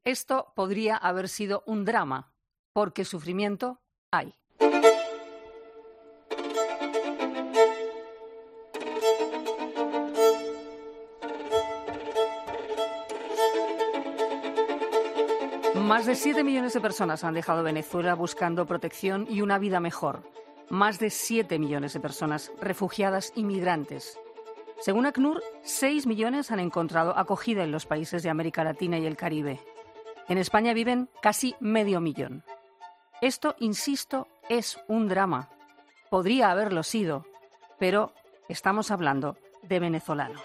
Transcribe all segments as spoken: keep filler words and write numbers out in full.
Esto podría haber sido un drama, porque sufrimiento hay. Más de siete millones de personas han dejado Venezuela buscando protección y una vida mejor. Más de siete millones de personas refugiadas y migrantes. Según ACNUR, seis millones han encontrado acogida en los países de América Latina y el Caribe. En España viven casi medio millón. Esto, insisto, es un drama. Podría haberlo sido, pero estamos hablando de venezolanos.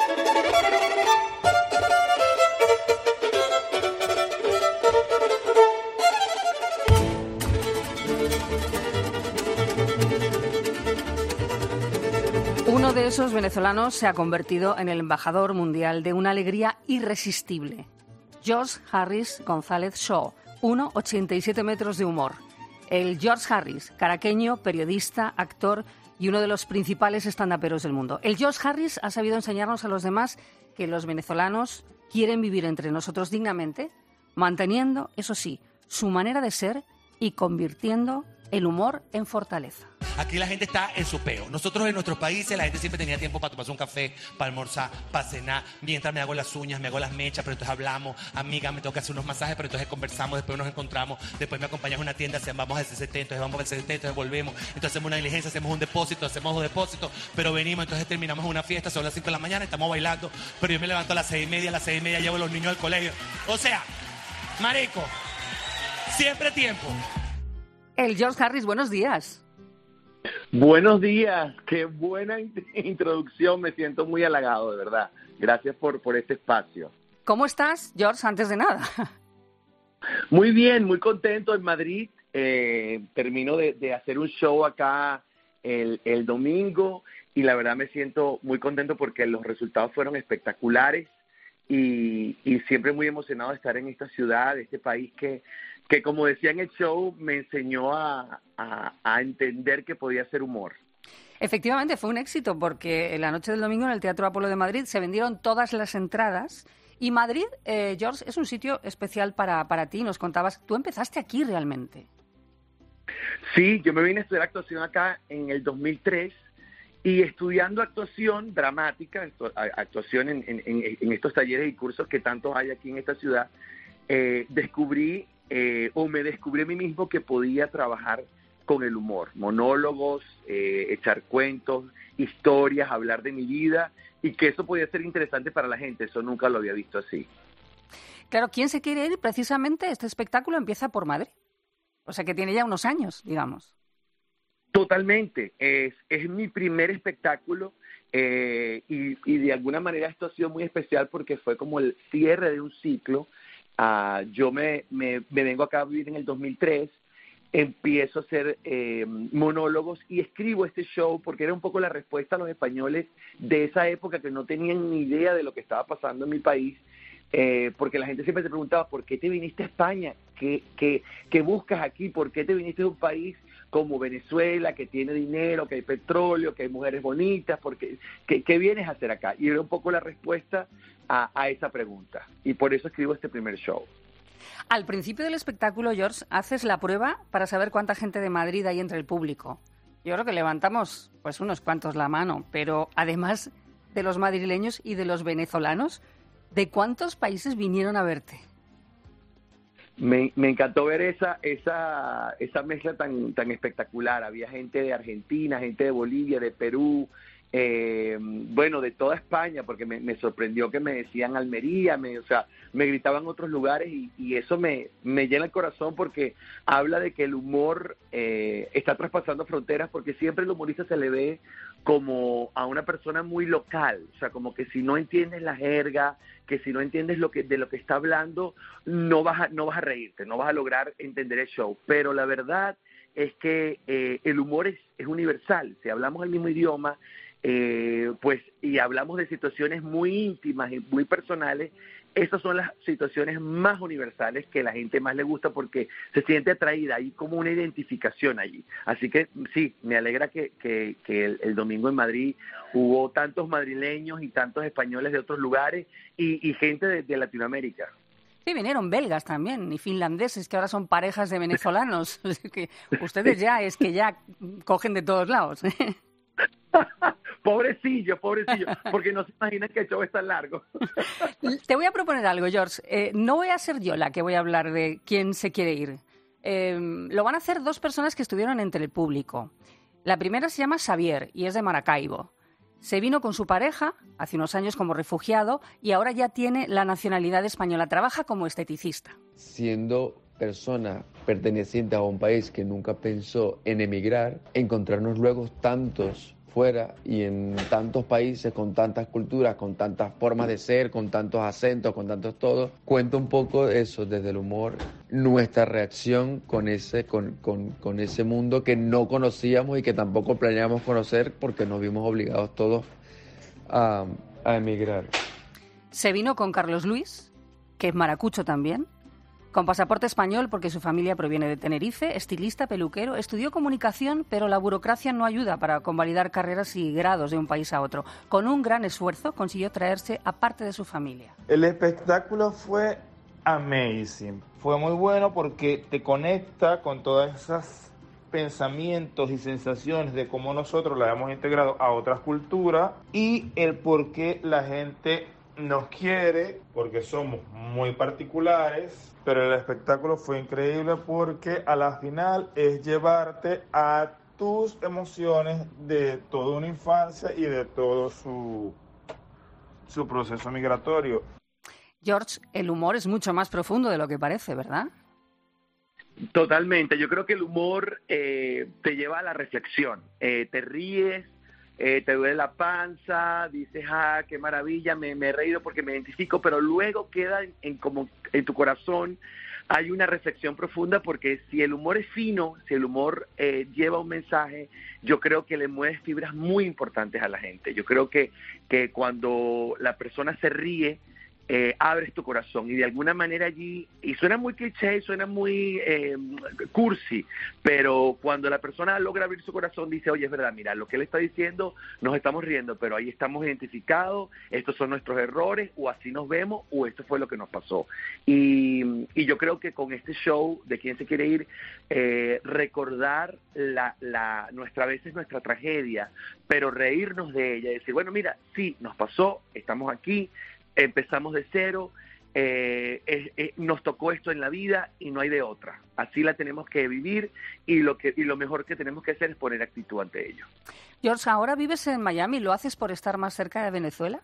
Uno de esos venezolanos se ha convertido en el embajador mundial de una alegría irresistible. George Harris González Shaw, uno coma ochenta y siete metros de humor. El George Harris, caraqueño, periodista, actor y uno de los principales estandaperos del mundo. El George Harris ha sabido enseñarnos a los demás que los venezolanos quieren vivir entre nosotros dignamente, manteniendo, eso sí, su manera de ser y convirtiendo el humor en fortaleza. Aquí la gente está en su peo. Nosotros en nuestros países la gente siempre tenía tiempo para tomarse un café, para almorzar, para cenar. Mientras me hago las uñas, me hago las mechas, pero entonces hablamos. Amiga, me tengo que hacer unos masajes, pero entonces conversamos, después nos encontramos. Después me acompañas a una tienda, vamos al C C T, entonces vamos al C C T, entonces volvemos. Entonces hacemos una diligencia, hacemos un depósito, hacemos dos depósitos, pero venimos, entonces terminamos una fiesta, son las cinco de la mañana, estamos bailando, pero yo me levanto a las seis y media, a las seis y media llevo a los niños al colegio. O sea, marico, siempre tiempo. El George Harris, buenos días. Buenos días, qué buena in- introducción, me siento muy halagado, de verdad. Gracias por, por este espacio. ¿Cómo estás, George, antes de nada? Muy bien, muy contento en Madrid. Eh, termino de, de hacer un show acá el, el domingo y la verdad me siento muy contento porque los resultados fueron espectaculares y, y siempre muy emocionado de estar en esta ciudad, este país que, que como decía en el show, me enseñó a, a, a entender que podía ser humor. Efectivamente, fue un éxito porque en la noche del domingo en el Teatro Apolo de Madrid se vendieron todas las entradas. Y Madrid, eh, George, es un sitio especial para, para ti. Nos contabas, tú empezaste aquí realmente. Sí, yo me vine a estudiar actuación acá en el dos mil tres y estudiando actuación dramática, actuación en, en, en estos talleres y cursos que tantos hay aquí en esta ciudad, eh, descubrí eh, o me descubrí a mí mismo que podía trabajar con el humor, monólogos, eh, echar cuentos, historias, hablar de mi vida y que eso podía ser interesante para la gente. Eso nunca lo había visto así. Claro, ¿quién se quiere ir? Precisamente este espectáculo empieza por Madrid. O sea que tiene ya unos años, digamos. Totalmente. Es, es mi primer espectáculo eh, y, y de alguna manera esto ha sido muy especial porque fue como el cierre de un ciclo. Uh, yo me, me, me vengo acá a vivir en el dos mil tres, empiezo a hacer eh, monólogos y escribo este show porque era un poco la respuesta a los españoles de esa época que no tenían ni idea de lo que estaba pasando en mi país. Eh, porque la gente siempre se preguntaba, ¿por qué te viniste a España? ¿Qué, qué, qué buscas aquí? ¿Por qué te viniste de un país como Venezuela, que tiene dinero, que hay petróleo, que hay mujeres bonitas? Porque, ¿qué, qué vienes a hacer acá? Y era un poco la respuesta a, a esa pregunta. Y por eso escribo este primer show. Al principio del espectáculo, George, haces la prueba para saber cuánta gente de Madrid hay entre el público. Yo creo que levantamos pues unos cuantos la mano, pero además de los madrileños y de los venezolanos, ¿de cuántos países vinieron a verte? Me, me encantó ver esa esa esa mezcla tan tan espectacular. Había gente de Argentina, gente de Bolivia, de Perú, eh, bueno, de toda España, porque me, me sorprendió que me decían Almería, me, o sea, me gritaban otros lugares y, y eso me, me llena el corazón porque habla de que el humor eh, está traspasando fronteras, porque siempre el humorista se le ve como a una persona muy local, o sea, como que si no entiendes la jerga, que si no entiendes lo que de lo que está hablando, no vas a, no vas a reírte, no vas a lograr entender el show. Pero la verdad es que eh, el humor es, es universal. Si hablamos el mismo idioma, eh, pues y hablamos de situaciones muy íntimas y muy personales, esas son las situaciones más universales que a la gente más le gusta porque se siente atraída, hay como una identificación allí. Así que sí, me alegra que, que, que el, el domingo en Madrid hubo tantos madrileños y tantos españoles de otros lugares y, y gente de, de Latinoamérica. Sí, vinieron belgas también y finlandeses que ahora son parejas de venezolanos. Que ustedes ya es que ya cogen de todos lados. Pobrecillo, pobrecillo, porque no se imaginan que el show es tan largo. Te voy a proponer algo, George. Eh, no voy a ser yo la que voy a hablar de quién se quiere ir. Eh, lo van a hacer dos personas que estuvieron entre el público. La primera se llama Xavier y es de Maracaibo. Se vino con su pareja hace unos años como refugiado y ahora ya tiene la nacionalidad española. Trabaja como esteticista. Siendo persona perteneciente a un país que nunca pensó en emigrar, encontrarnos luego tantos fuera y en tantos países con tantas culturas, con tantas formas de ser, con tantos acentos, con tantos todo, cuenta un poco eso desde el humor, nuestra reacción con ese, con, con, con ese mundo que no conocíamos y que tampoco planeábamos conocer porque nos vimos obligados todos a, a emigrar. Se vino con Carlos Luis, que es maracucho también, con pasaporte español porque su familia proviene de Tenerife, estilista, peluquero, estudió comunicación, pero la burocracia no ayuda para convalidar carreras y grados de un país a otro. Con un gran esfuerzo consiguió traerse a parte de su familia. El espectáculo fue amazing. Fue muy bueno porque te conecta con todas esas pensamientos y sensaciones de cómo nosotros la hemos integrado a otras culturas y el por qué la gente nos quiere, porque somos muy particulares, pero el espectáculo fue increíble porque a la final es llevarte a tus emociones de toda una infancia y de todo su, su proceso migratorio. George, el humor es mucho más profundo de lo que parece, ¿verdad? Totalmente. Yo creo que el humor eh, te lleva a la reflexión. Eh, te ríes, eh, te duele la panza, dices, ah, qué maravilla, me, me he reído porque me identifico, pero luego queda en, en, como en tu corazón, hay una reflexión profunda porque si el humor es fino, si el humor eh, lleva un mensaje, yo creo que le mueves fibras muy importantes a la gente. Yo creo que, que cuando la persona se ríe, Eh, abres tu corazón y de alguna manera allí, y suena muy cliché, suena muy eh, cursi, pero cuando la persona logra abrir su corazón dice, oye, es verdad, mira, lo que él está diciendo, nos estamos riendo, pero ahí estamos identificados, estos son nuestros errores, o así nos vemos, o esto fue lo que nos pasó. Y, y yo creo que con este show de Quién se quiere ir, eh, recordar la, la, nuestra, a veces nuestra tragedia, pero reírnos de ella y decir, bueno, mira, sí, nos pasó, estamos aquí, empezamos de cero, eh, eh, eh, nos tocó esto en la vida y no hay de otra. Así la tenemos que vivir y lo que y lo mejor que tenemos que hacer es poner actitud ante ello. George, ahora vives en Miami, ¿lo haces por estar más cerca de Venezuela?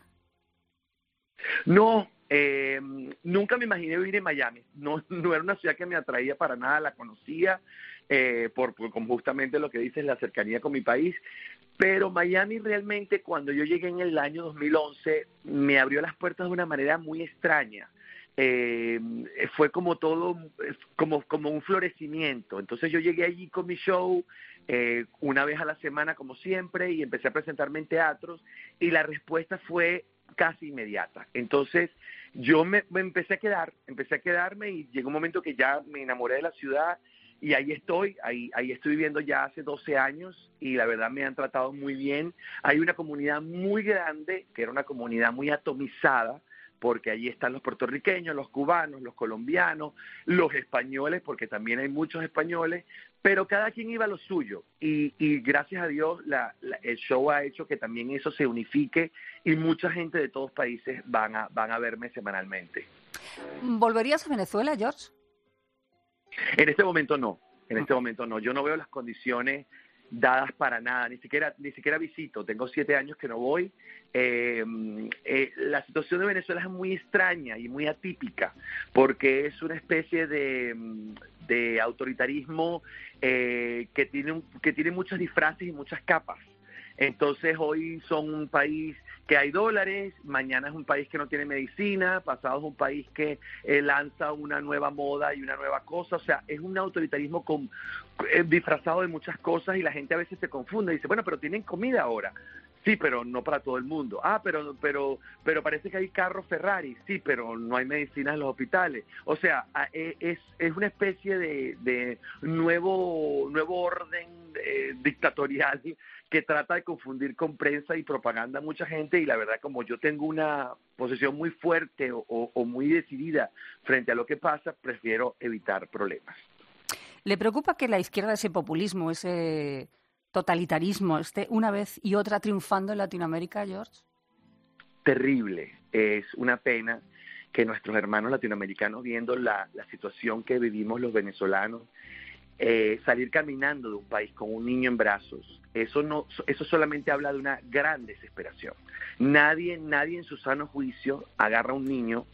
No, eh, nunca me imaginé vivir en Miami. No, no era una ciudad que me atraía para nada, la conocía eh, por, por con justamente lo que dices, la cercanía con mi país. Pero Miami realmente, cuando yo llegué en el año dos mil once, me abrió las puertas de una manera muy extraña. Eh, fue como todo, como, como un florecimiento. Entonces yo llegué allí con mi show, eh, una vez a la semana como siempre, y empecé a presentarme en teatros, y la respuesta fue casi inmediata. Entonces yo me, me empecé a quedar, empecé a quedarme, y llegó un momento que ya me enamoré de la ciudad, y ahí estoy, ahí, ahí estoy viviendo ya hace doce años y la verdad me han tratado muy bien. Hay una comunidad muy grande, que era una comunidad muy atomizada, porque allí están los puertorriqueños, los cubanos, los colombianos, los españoles, porque también hay muchos españoles, pero cada quien iba a lo suyo. Y, y gracias a Dios la, la, el show ha hecho que también eso se unifique y mucha gente de todos países van a, van a verme semanalmente. ¿Volverías a Venezuela, George? En este momento no, en este momento no. Yo no veo las condiciones dadas para nada, ni siquiera ni siquiera visito. Tengo siete años que no voy. Eh, eh, la situación de Venezuela es muy extraña y muy atípica, porque es una especie de, de autoritarismo eh, que tiene un, que tiene muchos disfraces y muchas capas. Entonces hoy son un país que hay dólares, mañana es un país que no tiene medicina, pasado es un país que eh, lanza una nueva moda y una nueva cosa. O sea, es un autoritarismo con, eh, disfrazado de muchas cosas y la gente a veces se confunde y dice, bueno, pero tienen comida ahora. Sí, pero no para todo el mundo. Ah, pero pero pero parece que hay carros Ferrari. Sí, pero no hay medicinas en los hospitales. O sea, es, es una especie de, de nuevo nuevo orden eh, dictatorial que trata de confundir con prensa y propaganda a mucha gente, y la verdad, como yo tengo una posición muy fuerte o, o, o muy decidida frente a lo que pasa, prefiero evitar problemas. ¿Le preocupa que la izquierda, ese populismo, ese totalitarismo, esté una vez y otra triunfando en Latinoamérica, George? Terrible. Es una pena que nuestros hermanos latinoamericanos, viendo la, la situación que vivimos los venezolanos, eh, salir caminando de un país con un niño en brazos, eso no, eso solamente habla de una gran desesperación. Nadie, nadie en su sano juicio agarra a un niño,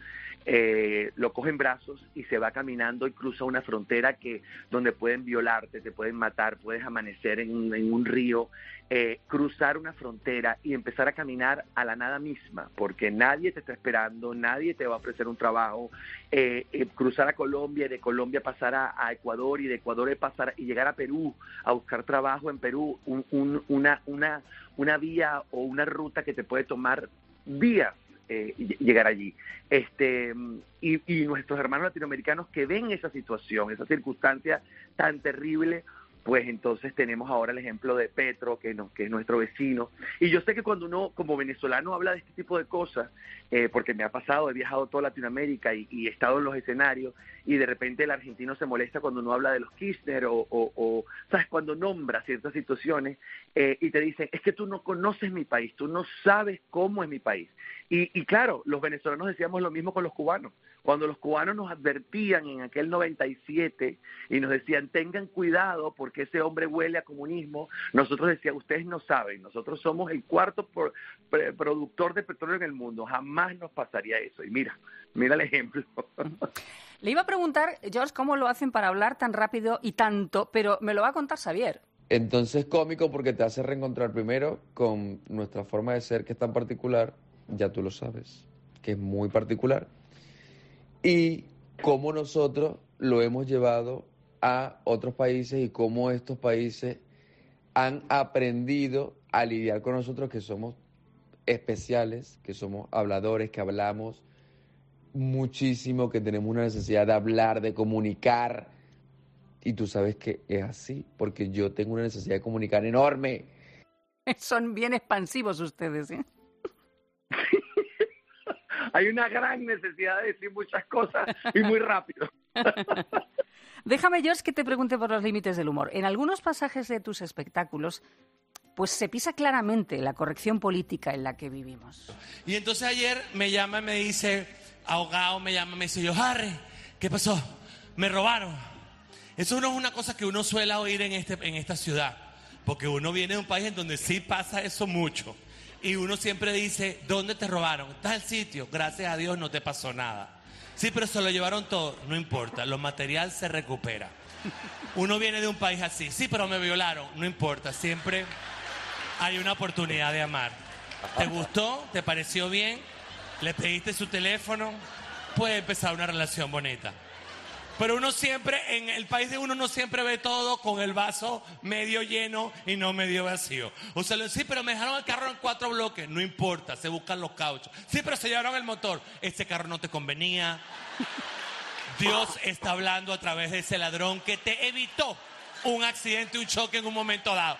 Eh, lo coge en brazos y se va caminando y cruza una frontera que donde pueden violarte, te pueden matar, puedes amanecer en un, en un río, eh, cruzar una frontera y empezar a caminar a la nada misma, porque nadie te está esperando, nadie te va a ofrecer un trabajo, eh, eh, cruzar a Colombia y de Colombia pasar a, a Ecuador y de Ecuador pasar y llegar a Perú a buscar trabajo en Perú, un, un, una, una, una vía o una ruta que te puede tomar días. Eh, llegar allí. Este, y, y nuestros hermanos latinoamericanos que ven esa situación, esa circunstancia tan terrible, pues entonces tenemos ahora el ejemplo de Petro, que, no, que es nuestro vecino. Y yo sé que cuando uno como venezolano habla de este tipo de cosas, eh, porque me ha pasado, he viajado toda Latinoamérica y, y he estado en los escenarios, y de repente el argentino se molesta cuando uno habla de los Kirchner o, o, o ¿sabes? Cuando nombra ciertas situaciones eh, y te dicen, es que tú no conoces mi país, tú no sabes cómo es mi país. Y, y claro, los venezolanos decíamos lo mismo con los cubanos. Cuando los cubanos nos advertían en aquel noventa y siete y nos decían, tengan cuidado porque ese hombre huele a comunismo, nosotros decíamos, ustedes no saben, nosotros somos el cuarto por, pre, productor de petróleo en el mundo, jamás nos pasaría eso. Y mira, mira el ejemplo. Le iba a preguntar, George, cómo lo hacen para hablar tan rápido y tanto, pero me lo va a contar Xavier. Entonces cómico porque te hace reencontrar primero con nuestra forma de ser, que es tan particular, ya tú lo sabes, que es muy particular, y cómo nosotros lo hemos llevado a otros países y cómo estos países han aprendido a lidiar con nosotros, que somos especiales, que somos habladores, que hablamos muchísimo, que tenemos una necesidad de hablar, de comunicar. Y tú sabes que es así, porque yo tengo una necesidad de comunicar enorme. Son bien expansivos ustedes, ¿eh? Hay una gran necesidad de decir muchas cosas y muy rápido. Déjame, George, que te pregunte por los límites del humor. En algunos pasajes de tus espectáculos, pues se pisa claramente la corrección política en la que vivimos. Y entonces ayer me llama y me dice, ahogado, me llama y me dice, yo, Harry, ¿qué pasó? Me robaron. Eso no es una cosa que uno suele oír en, este, en esta ciudad, porque uno viene de un país en donde sí pasa eso mucho. Y uno siempre dice, ¿dónde te robaron? Tal sitio, gracias a Dios no te pasó nada. Sí, pero se lo llevaron todo, no importa, lo material se recupera. Uno viene de un país así, sí, pero me violaron, no importa, siempre hay una oportunidad de amar. ¿Te gustó? ¿Te pareció bien? ¿Le pediste su teléfono? Puede empezar una relación bonita. Pero uno siempre, en el país de uno, no siempre ve todo con el vaso medio lleno y no medio vacío. O sea, sí, pero me dejaron el carro en cuatro bloques. No importa, se buscan los cauchos. Sí, pero se llevaron el motor. Ese carro no te convenía. Dios está hablando a través de ese ladrón que te evitó un accidente, un choque en un momento dado.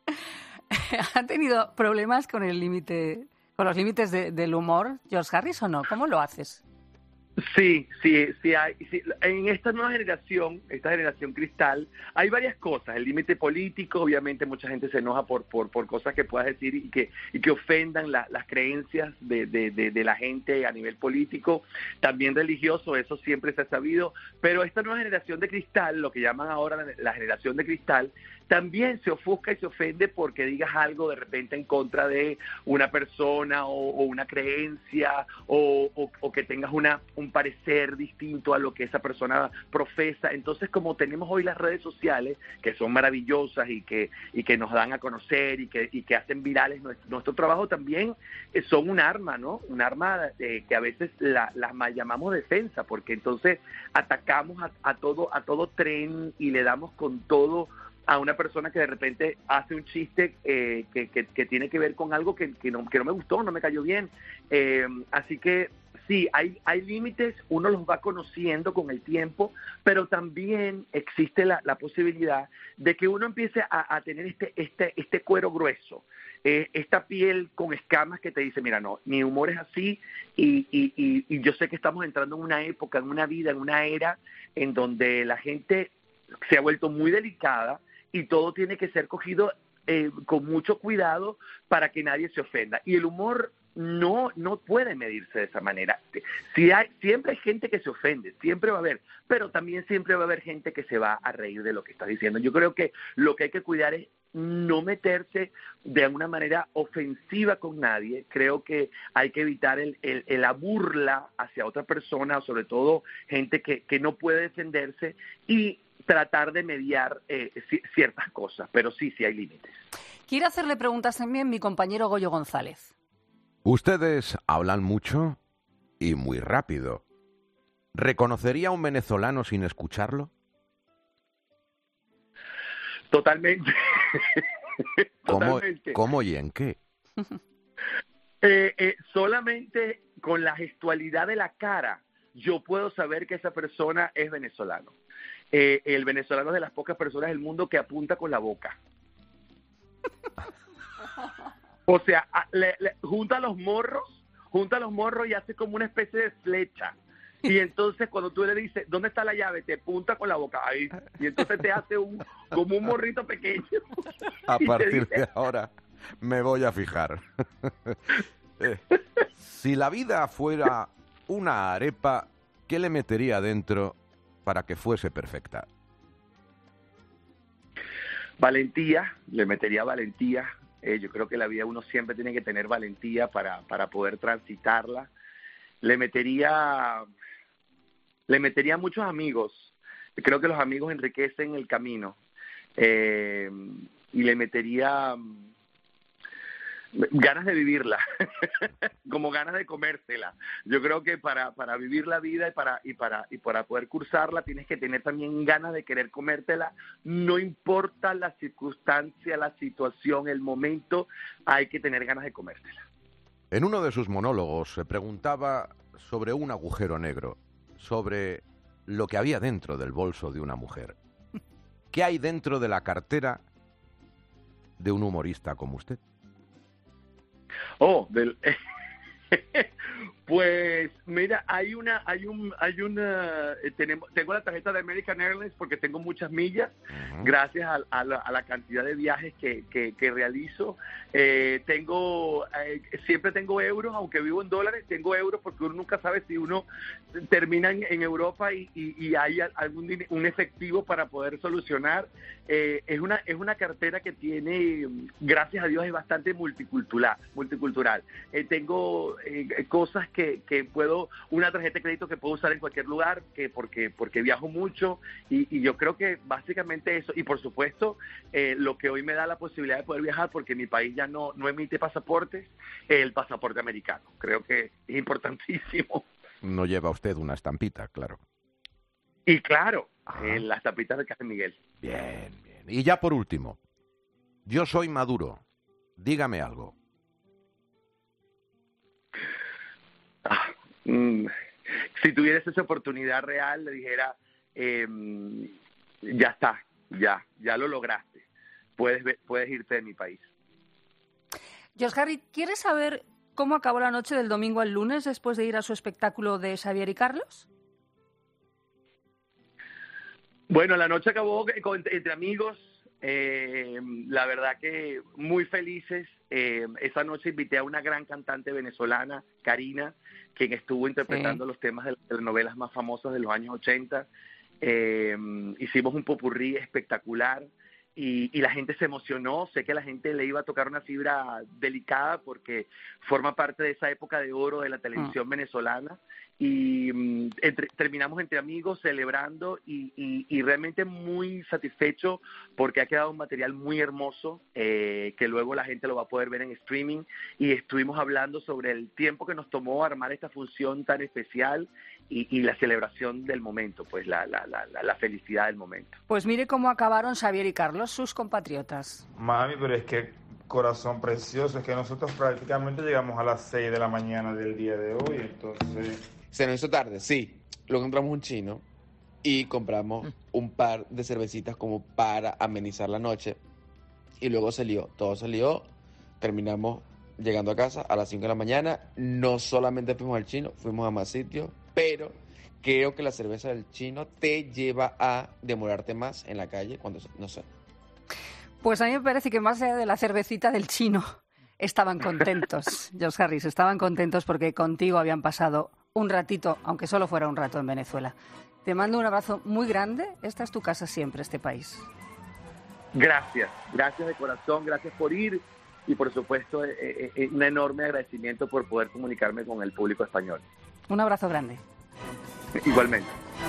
¿Ha tenido problemas con el límite, con los límites de, del humor, George Harris, o no? ¿Cómo lo haces? Sí, sí, sí hay. Sí. En esta nueva generación, esta generación cristal, hay varias cosas. El límite político, obviamente mucha gente se enoja por por, por cosas que puedas decir y que y que ofendan la, las creencias de, de, de, de la gente a nivel político. También religioso, eso siempre se ha sabido. Pero esta nueva generación de cristal, lo que llaman ahora la, la generación de cristal, también se ofusca y se ofende porque digas algo de repente en contra de una persona o, o una creencia o, o, o que tengas una un parecer distinto a lo que esa persona profesa. Entonces, como tenemos hoy las redes sociales, que son maravillosas y que y que nos dan a conocer y que y que hacen virales nuestro, nuestro trabajo, también eh, son un arma, ¿no? Un arma eh, que a veces la, las mal llamamos defensa, porque entonces atacamos a, a todo a todo tren y le damos con todo a una persona que de repente hace un chiste eh, que, que, que tiene que ver con algo que, que, no, que no me gustó, no me cayó bien. Eh, así que sí, hay, hay límites, uno los va conociendo con el tiempo, pero también existe la, la posibilidad de que uno empiece a, a tener este, este, este cuero grueso, eh, esta piel con escamas que te dice, mira, no, mi humor es así y, y, y, y yo sé que estamos entrando en una época, en una vida, en una era en donde la gente se ha vuelto muy delicada y todo tiene que ser cogido eh, con mucho cuidado para que nadie se ofenda. Y el humor no no puede medirse de esa manera. Si hay, siempre hay gente que se ofende, siempre va a haber, pero también siempre va a haber gente que se va a reír de lo que estás diciendo. Yo creo que lo que hay que cuidar es no meterse de alguna manera ofensiva con nadie. Creo que hay que evitar el, el, el la burla hacia otra persona, sobre todo gente que, que no puede defenderse, y tratar de mediar eh, ciertas cosas, pero sí, sí hay límites. Quiero hacerle preguntas también mi compañero Goyo González. Ustedes hablan mucho y muy rápido. ¿Reconocería a un venezolano sin escucharlo? Totalmente. ¿Cómo, Totalmente. ¿Cómo y en qué? Eh, eh, solamente con la gestualidad de la cara yo puedo saber que esa persona es venezolano. Eh, el venezolano es de las pocas personas del mundo que apunta con la boca. O sea, a, le, le, junta los morros, junta los morros y hace como una especie de flecha. Y entonces cuando tú le dices, ¿dónde está la llave? Te apunta con la boca ahí. Y entonces te hace un como un morrito pequeño. A partir dice, de ahora me voy a fijar. eh, si la vida fuera una arepa, ¿qué le metería dentro para que fuese perfecta? Valentía, le metería valentía. Eh, yo creo que la vida uno siempre tiene que tener valentía para, para poder transitarla. Le metería, le metería muchos amigos. Creo que los amigos enriquecen el camino. Eh, y le metería ganas de vivirla, como ganas de comérsela. Yo creo que para, para vivir la vida y para, y, para, y para poder cursarla tienes que tener también ganas de querer comértela. No importa la circunstancia, la situación, el momento, hay que tener ganas de comértela. En uno de sus monólogos se preguntaba sobre un agujero negro, sobre lo que había dentro del bolso de una mujer. ¿Qué hay dentro de la cartera de un humorista como usted? Oh, del, pues mira, hay una, hay un, hay una, eh, tenemos, tengo la tarjeta de American Airlines porque tengo muchas millas, uh-huh. gracias a, a, la, a la cantidad de viajes que, que, que realizo. Eh, tengo, eh, siempre tengo euros, aunque vivo en dólares, tengo euros porque uno nunca sabe si uno termina en, en Europa y, y, y hay algún un efectivo para poder solucionar. Eh, es una, es una cartera que tiene, gracias a Dios, es bastante multicultural, multicultural. Eh, tengo eh, cosas que, que puedo, una tarjeta de crédito que puedo usar en cualquier lugar, que porque porque viajo mucho y, y yo creo que básicamente eso, y por supuesto eh, lo que hoy me da la posibilidad de poder viajar, porque mi país ya no, no emite pasaportes, el pasaporte americano. Creo que es importantísimo. No lleva usted una estampita, claro. Y claro, eh, las estampita de Café Miguel. Bien, bien. Y ya por último, yo soy Maduro, dígame algo. Ah, mm, si tuvieras esa oportunidad real, le dijera, eh, ya está, ya, ya lo lograste, puedes, puedes irte de mi país. Josh Harris, ¿quieres saber cómo acabó la noche del domingo al lunes después de ir a su espectáculo de Xavier y Carlos? Bueno, la noche acabó con, entre amigos, eh, la verdad que muy felices. Eh, esa noche invité a una gran cantante venezolana, Karina, quien estuvo interpretando sí. los temas de las novelas más famosas de los años ochenta. Eh, hicimos un popurrí espectacular y, y la gente se emocionó. Sé que a la gente le iba a tocar una fibra delicada porque forma parte de esa época de oro de la televisión mm. venezolana. Y um, entre, terminamos entre amigos celebrando y, y, y realmente muy satisfecho porque ha quedado un material muy hermoso eh, que luego la gente lo va a poder ver en streaming, y estuvimos hablando sobre el tiempo que nos tomó armar esta función tan especial y, y la celebración del momento, pues la, la, la, la felicidad del momento. Pues mire cómo acabaron Xavier y Carlos, sus compatriotas. Mami, pero es que corazón precioso, es que nosotros prácticamente llegamos a las seis de la mañana del día de hoy, entonces... Se nos hizo tarde, sí. Luego encontramos un chino y compramos un par de cervecitas como para amenizar la noche. Y luego se lió, todo se lió. Terminamos llegando a casa a las cinco de la mañana. No solamente fuimos al chino, fuimos a más sitios, pero creo que la cerveza del chino te lleva a demorarte más en la calle cuando, no sé. Pues a mí me parece que más allá de la cervecita del chino, estaban contentos, Josh Harris, estaban contentos porque contigo habían pasado un ratito, aunque solo fuera un rato en Venezuela. Te mando un abrazo muy grande. Esta es tu casa siempre, este país. Gracias, gracias de corazón, gracias por ir y por supuesto eh, eh, un enorme agradecimiento por poder comunicarme con el público español. Un abrazo grande. Igualmente.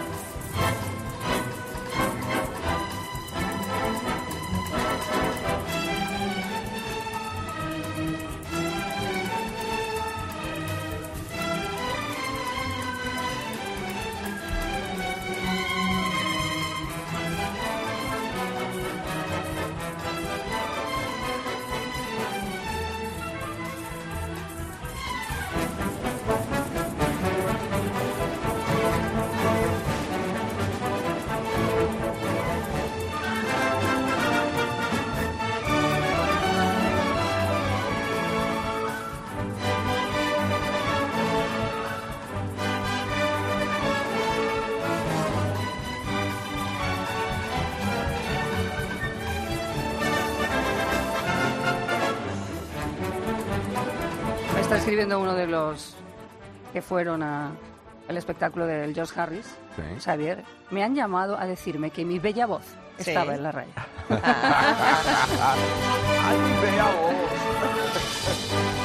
Está escribiendo uno de los que fueron a el espectáculo del Josh Harris, Sí. Xavier. Me han llamado a decirme que mi bella voz Sí. estaba en la raya. ¡Ay, mi bella voz!